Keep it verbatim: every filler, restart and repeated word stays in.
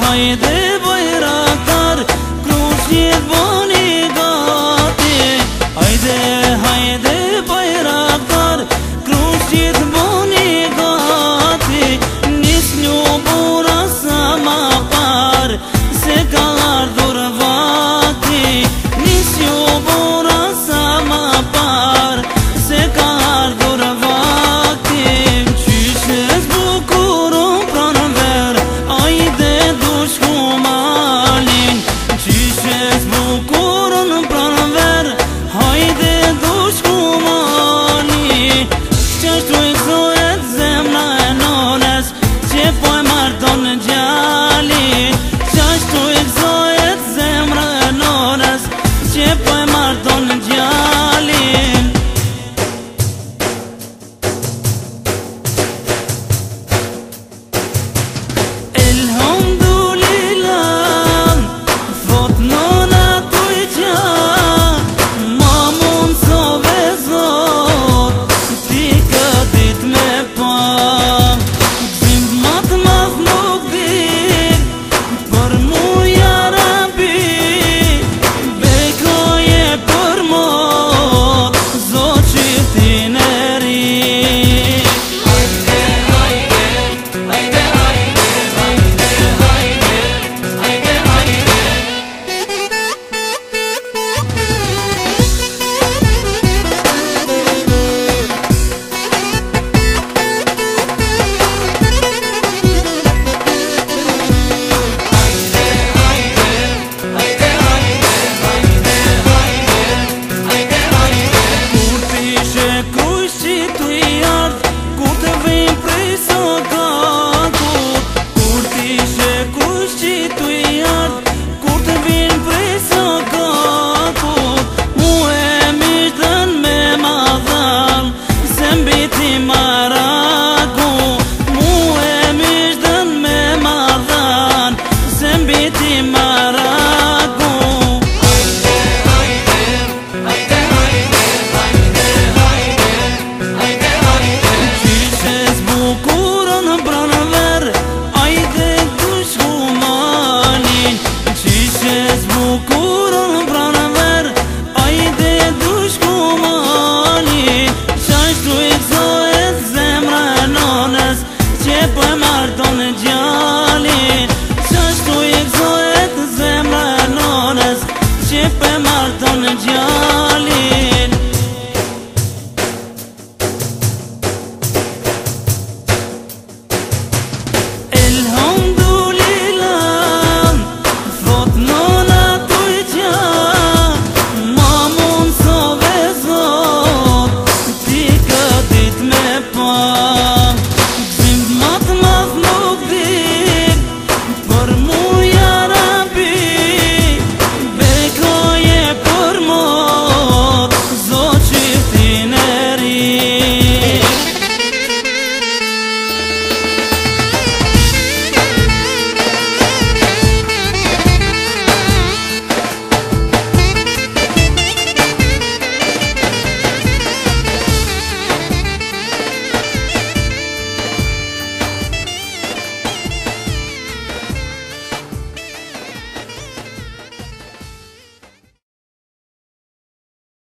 hajde bajraktar, krushit boni gati. Hajde, hajde bajraktar, krushit boni gati. Nis ljubura sa ma par, se ka ardhur vati. Nis ljubura sa ma par, se ka ardhur vati. Qyshe zbukuron pranver, ajde dush ku malin. Qyshe zbukuron pranver, hajde dush ku malin. Qashtu i gzohet zemra e nones, që po e marton gjallin. Qashtu i gzohet zemra e nones, që po e marton gjallin. Elhamdulillah, thot nona tuj gja, ma mund sove zot, ti këtë me pa. Gzim mat madh nuk dit, për mu ja Rabi, bekoje për mot, zot qytin e ri. Kur t'ishe kush që t'u jart, kur të vim prej sokakut. Kur t'ishe kush që t'u jart, kur të vim prej sokakut. Mu e mishtën me madhan, se mbiti maraku. Mu e mishtën me madhan, se mbiti maraku.